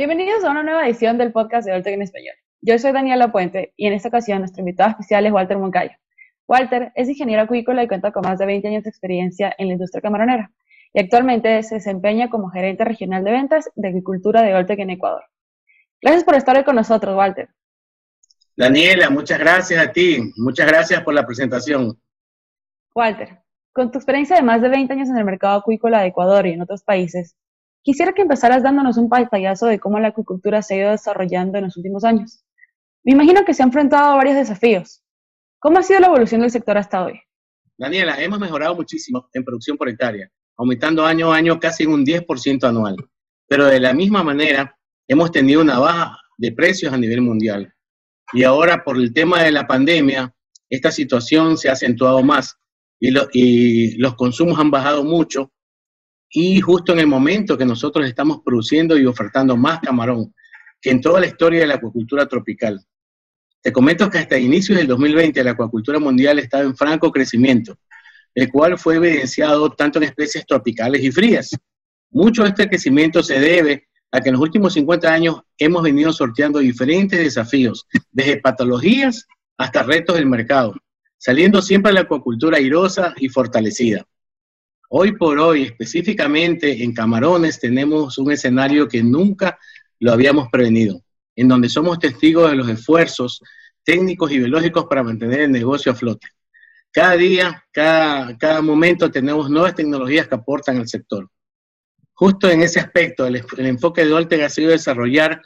Bienvenidos a una nueva edición del podcast de Oltec en Español. Yo soy Daniela Puente y en esta ocasión nuestro invitado especial es Walter Moncayo. Walter es ingeniero acuícola y cuenta con más de 20 años de experiencia en la industria camaronera y actualmente se desempeña como gerente regional de ventas de agricultura de Oltec en Ecuador. Gracias por estar hoy con nosotros, Walter. Daniela, muchas gracias a ti. Muchas gracias por la presentación. Walter, con tu experiencia de más de 20 años en el mercado acuícola de Ecuador y en otros países, quisiera que empezaras dándonos un pantallazo de cómo la acuicultura se ha ido desarrollando en los últimos años. Me imagino que se ha enfrentado a varios desafíos. ¿Cómo ha sido la evolución del sector hasta hoy? Daniela, hemos mejorado muchísimo en producción por hectárea, aumentando año a año casi en un 10% anual. Pero de la misma manera, hemos tenido una baja de precios a nivel mundial. Y ahora, por el tema de la pandemia, esta situación se ha acentuado más y los consumos han bajado mucho. Y justo en el momento que nosotros estamos produciendo y ofertando más camarón que en toda la historia de la acuicultura tropical. Te comento que hasta inicios del 2020 la acuicultura mundial estaba en franco crecimiento, el cual fue evidenciado tanto en especies tropicales y frías. Mucho de este crecimiento se debe a que en los últimos 50 años hemos venido sorteando diferentes desafíos, desde patologías hasta retos del mercado, saliendo siempre la acuicultura airosa y fortalecida. Hoy por hoy, específicamente en camarones, tenemos un escenario que nunca lo habíamos prevenido, en donde somos testigos de los esfuerzos técnicos y biológicos para mantener el negocio a flote. Cada día, cada momento tenemos nuevas tecnologías que aportan al sector. Justo en ese aspecto, el enfoque de Oltec ha sido desarrollar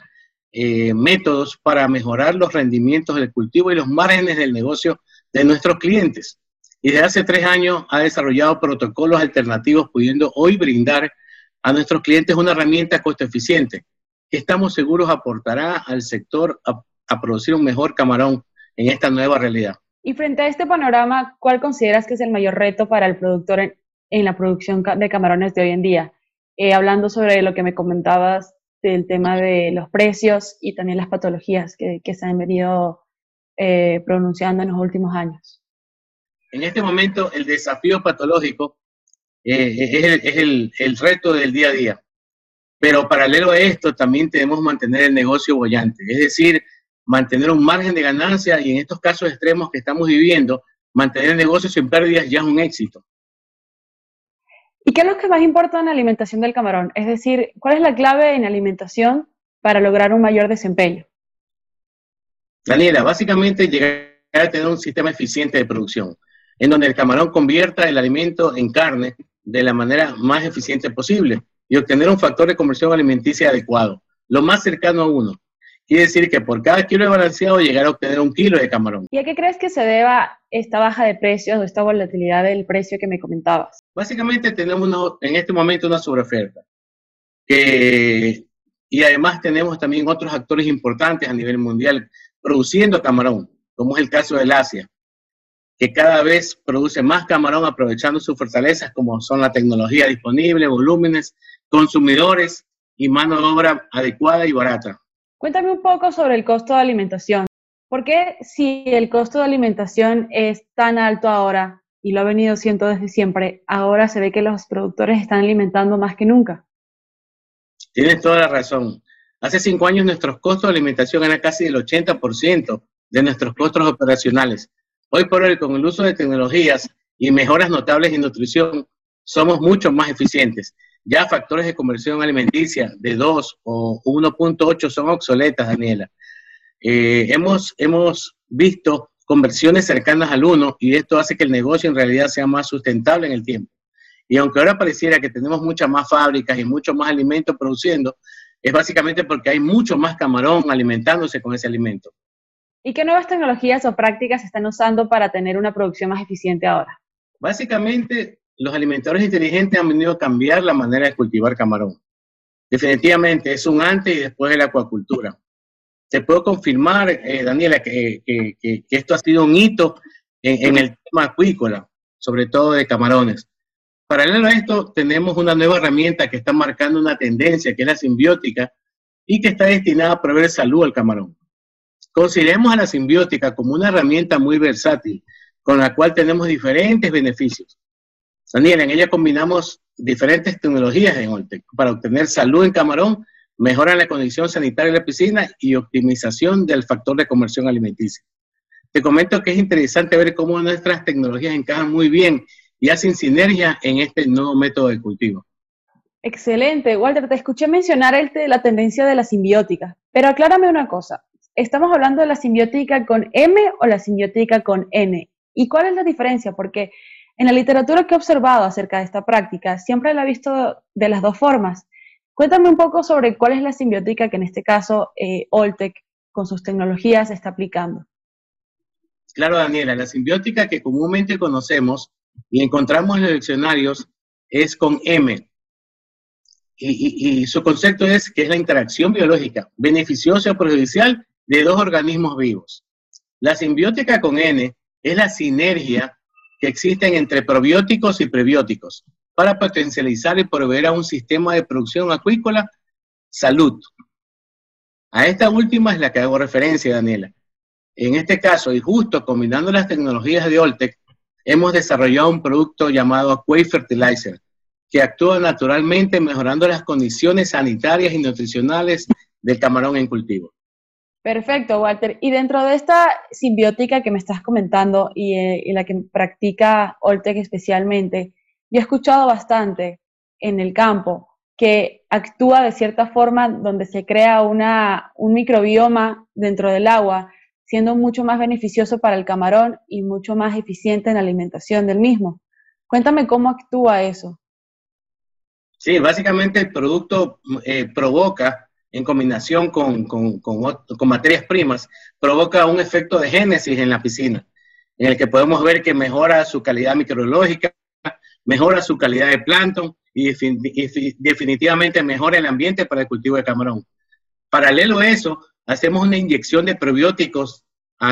métodos para mejorar los rendimientos del cultivo y los márgenes del negocio de nuestros clientes. Y desde hace 3 años ha desarrollado protocolos alternativos, pudiendo hoy brindar a nuestros clientes una herramienta costo eficiente que estamos seguros aportará al sector a producir un mejor camarón en esta nueva realidad. Y frente a este panorama, ¿cuál consideras que es el mayor reto para el productor en la producción de camarones de hoy en día? Hablando sobre lo que me comentabas del tema de los precios y también las patologías que se han venido pronunciando en los últimos años. En este momento, el desafío patológico es el reto del día a día. Pero paralelo a esto, también tenemos que mantener el negocio bollante, es decir, mantener un margen de ganancia y en estos casos extremos que estamos viviendo, mantener el negocio sin pérdidas ya es un éxito. ¿Y qué es lo que más importa en la alimentación del camarón? Es decir, ¿cuál es la clave en la alimentación para lograr un mayor desempeño? Daniela, básicamente llegar a tener un sistema eficiente de producción, en donde el camarón convierta el alimento en carne de la manera más eficiente posible y obtener un factor de conversión alimenticia adecuado, lo más cercano a 1. Quiere decir que por cada kilo de balanceado llegar a obtener 1 kilo de camarón. ¿Y a qué crees que se deba esta baja de precios o esta volatilidad del precio que me comentabas? Básicamente tenemos en este momento una sobreoferta. Y además tenemos también otros actores importantes a nivel mundial produciendo camarón, como es el caso del Asia, que cada vez produce más camarón aprovechando sus fortalezas como son la tecnología disponible, volúmenes, consumidores y mano de obra adecuada y barata. Cuéntame un poco sobre el costo de alimentación. ¿Por qué si el costo de alimentación es tan alto ahora y lo ha venido siendo desde siempre, ahora se ve que los productores están alimentando más que nunca? Tienes toda la razón. Hace 5 años nuestros costos de alimentación eran casi el 80% de nuestros costos operacionales. Hoy por hoy, con el uso de tecnologías y mejoras notables en nutrición, somos mucho más eficientes. Ya factores de conversión alimenticia de 2 o 1.8 son obsoletas, Daniela. Hemos visto conversiones cercanas al 1 y esto hace que el negocio en realidad sea más sustentable en el tiempo. Y aunque ahora pareciera que tenemos muchas más fábricas y mucho más alimentos produciendo, es básicamente porque hay mucho más camarón alimentándose con ese alimento. ¿Y qué nuevas tecnologías o prácticas se están usando para tener una producción más eficiente ahora? Básicamente, los alimentadores inteligentes han venido a cambiar la manera de cultivar camarón. Definitivamente es un antes y después de la acuacultura. Te puedo confirmar, Daniela, que esto ha sido un hito en el tema acuícola, sobre todo de camarones. Paralelo a esto, tenemos una nueva herramienta que está marcando una tendencia, que es la simbiótica, y que está destinada a proveer salud al camarón. Consideremos a la simbiótica como una herramienta muy versátil, con la cual tenemos diferentes beneficios. Daniela, en ella combinamos diferentes tecnologías en Oltec para obtener salud en camarón, mejoran la condición sanitaria de la piscina y optimización del factor de conversión alimenticia. Te comento que es interesante ver cómo nuestras tecnologías encajan muy bien y hacen sinergia en este nuevo método de cultivo. Excelente, Walter, te escuché mencionar la tendencia de la simbiótica, pero aclárame una cosa, ¿estamos hablando de la simbiótica con M o la simbiótica con N? ¿Y cuál es la diferencia? Porque en la literatura que he observado acerca de esta práctica, siempre la he visto de las dos formas. Cuéntame un poco sobre cuál es la simbiótica que en este caso Alltech con sus tecnologías está aplicando. Claro, Daniela, la simbiótica que comúnmente conocemos y encontramos en los diccionarios es con M. Y su concepto es que es la interacción biológica beneficiosa o perjudicial de dos organismos vivos. La simbiótica con N es la sinergia que existen entre probióticos y prebióticos para potencializar y proveer a un sistema de producción acuícola salud. A esta última es la que hago referencia, Daniela. En este caso, y justo combinando las tecnologías de Alltech, hemos desarrollado un producto llamado Aquay Fertilizer, que actúa naturalmente mejorando las condiciones sanitarias y nutricionales del camarón en cultivo. Perfecto, Walter. Y dentro de esta simbiótica que me estás comentando y la que practica Alltech especialmente, yo he escuchado bastante en el campo que actúa de cierta forma donde se crea un microbioma dentro del agua, siendo mucho más beneficioso para el camarón y mucho más eficiente en la alimentación del mismo. Cuéntame cómo actúa eso. Sí, básicamente el producto provoca, en combinación con materias primas, provoca un efecto de génesis en la piscina, en el que podemos ver que mejora su calidad microbiológica, mejora su calidad de plancton y definitivamente mejora el ambiente para el cultivo de camarón. Paralelo a eso, hacemos una inyección de probióticos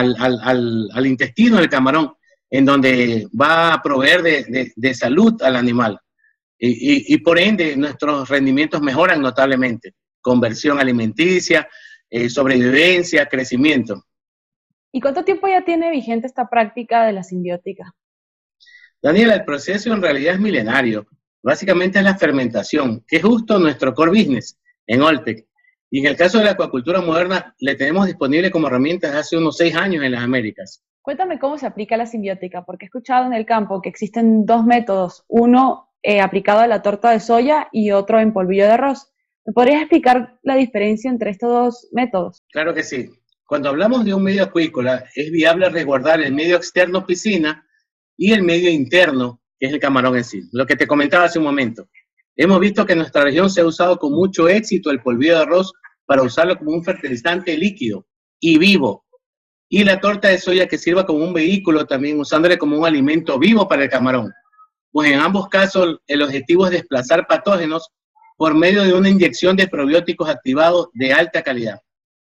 al intestino del camarón, en donde va a proveer de salud al animal. Y por ende nuestros rendimientos mejoran notablemente, conversión alimenticia, sobrevivencia, crecimiento. ¿Y cuánto tiempo ya tiene vigente esta práctica de la simbiótica? Daniela, el proceso en realidad es milenario. Básicamente es la fermentación, que es justo nuestro core business en Alltech. Y en el caso de la acuacultura moderna, le tenemos disponible como herramienta desde hace unos 6 años en las Américas. Cuéntame cómo se aplica la simbiótica, porque he escuchado en el campo que existen dos métodos, uno aplicado a la torta de soya y otro en polvillo de arroz. ¿Me podrías explicar la diferencia entre estos dos métodos? Claro que sí. Cuando hablamos de un medio acuícola, es viable resguardar el medio externo piscina y el medio interno, que es el camarón en sí. Lo que te comentaba hace un momento. Hemos visto que en nuestra región se ha usado con mucho éxito el polvillo de arroz para usarlo como un fertilizante líquido y vivo. Y la torta de soya que sirva como un vehículo también, usándole como un alimento vivo para el camarón. Pues en ambos casos el objetivo es desplazar patógenos por medio de una inyección de probióticos activados de alta calidad.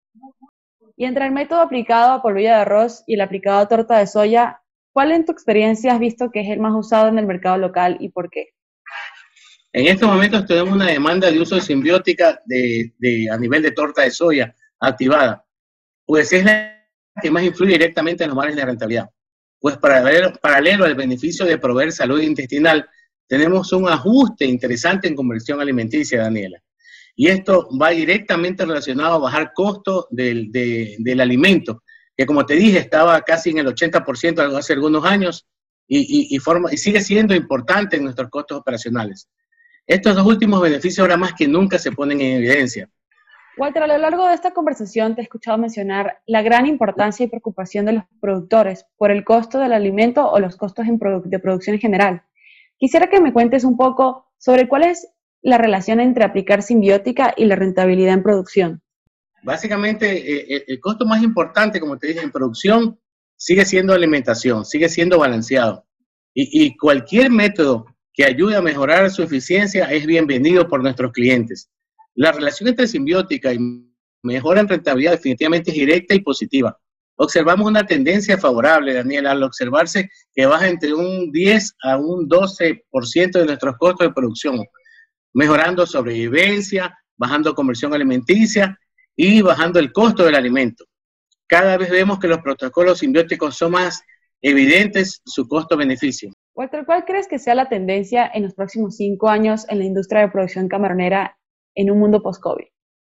Y entre el método aplicado a polvillo de arroz y el aplicado a torta de soya, ¿cuál en tu experiencia has visto que es el más usado en el mercado local y por qué? En estos momentos tenemos una demanda de uso de simbiótica a nivel de torta de soya activada, pues es la que más influye directamente en los márgenes de rentabilidad. Pues paralelo al beneficio de proveer salud intestinal, tenemos un ajuste interesante en conversión alimenticia, Daniela. Y esto va directamente relacionado a bajar costos del alimento, que como te dije, estaba casi en el 80% hace algunos años y sigue siendo importante en nuestros costos operacionales. Estos dos últimos beneficios ahora más que nunca se ponen en evidencia. Walter, a lo largo de esta conversación te he escuchado mencionar la gran importancia y preocupación de los productores por el costo del alimento o los costos de producción en general. Quisiera que me cuentes un poco sobre cuál es la relación entre aplicar simbiótica y la rentabilidad en producción. Básicamente, el costo más importante, como te dije, en producción sigue siendo alimentación, sigue siendo balanceado. Y cualquier método que ayude a mejorar su eficiencia es bienvenido por nuestros clientes. La relación entre simbiótica y mejora en rentabilidad definitivamente es directa y positiva. Observamos una tendencia favorable, Daniela, al observarse que baja entre un 10 a un 12% de nuestros costos de producción, mejorando sobrevivencia, bajando conversión alimenticia y bajando el costo del alimento. Cada vez vemos que los protocolos simbióticos son más evidentes su costo-beneficio. Walter, ¿cuál crees que sea la tendencia en los próximos 5 años en la industria de producción camaronera en un mundo post-COVID?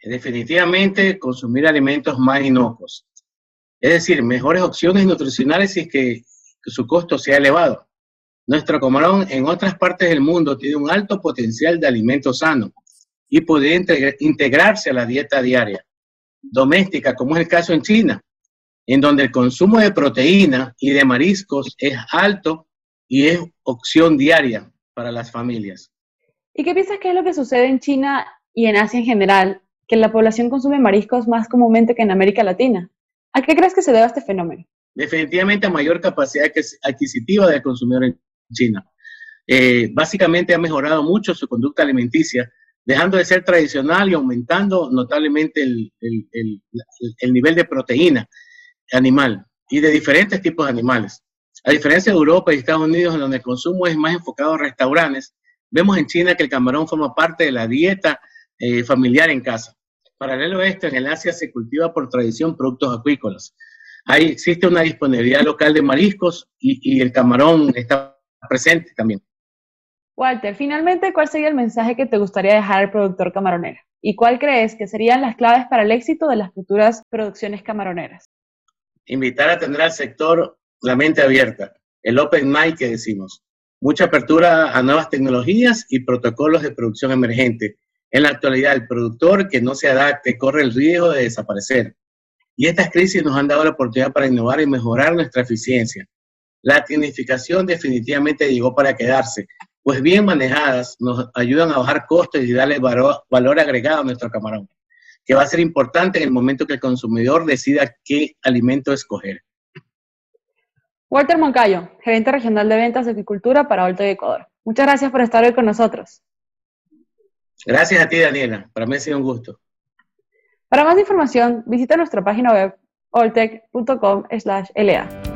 Definitivamente consumir alimentos más inocuos, es decir, mejores opciones nutricionales y que su costo sea elevado. Nuestro camarón en otras partes del mundo tiene un alto potencial de alimento sano y puede integrarse a la dieta diaria doméstica, como es el caso en China, en donde el consumo de proteína y de mariscos es alto y es opción diaria para las familias. ¿Y qué piensas que es lo que sucede en China y en Asia en general, que la población consume mariscos más comúnmente que en América Latina? ¿A qué crees que se debe este fenómeno? Definitivamente a mayor capacidad adquisitiva del consumidor en China. Básicamente ha mejorado mucho su conducta alimenticia, dejando de ser tradicional y aumentando notablemente el nivel de proteína animal y de diferentes tipos de animales. A diferencia de Europa y Estados Unidos, en donde el consumo es más enfocado a restaurantes, vemos en China que el camarón forma parte de la dieta familiar en casa. Paralelo a esto, en el Asia se cultiva por tradición productos acuícolas. Ahí existe una disponibilidad local de mariscos y el camarón está presente también. Walter, finalmente, ¿cuál sería el mensaje que te gustaría dejar al productor camaronero? ¿Y cuál crees que serían las claves para el éxito de las futuras producciones camaroneras? Invitar a tener al sector la mente abierta, el open mind que decimos. Mucha apertura a nuevas tecnologías y protocolos de producción emergente. En la actualidad, el productor que no se adapte corre el riesgo de desaparecer. Y estas crisis nos han dado la oportunidad para innovar y mejorar nuestra eficiencia. La tecnificación definitivamente llegó para quedarse, pues bien manejadas nos ayudan a bajar costos y darle valor agregado a nuestro camarón, que va a ser importante en el momento que el consumidor decida qué alimento escoger. Walter Moncayo, gerente regional de ventas de acuicultura para Oltec Ecuador. Muchas gracias por estar hoy con nosotros. Gracias a ti, Daniela. Para mí ha sido un gusto. Para más información, visita nuestra página web oltec.com/la.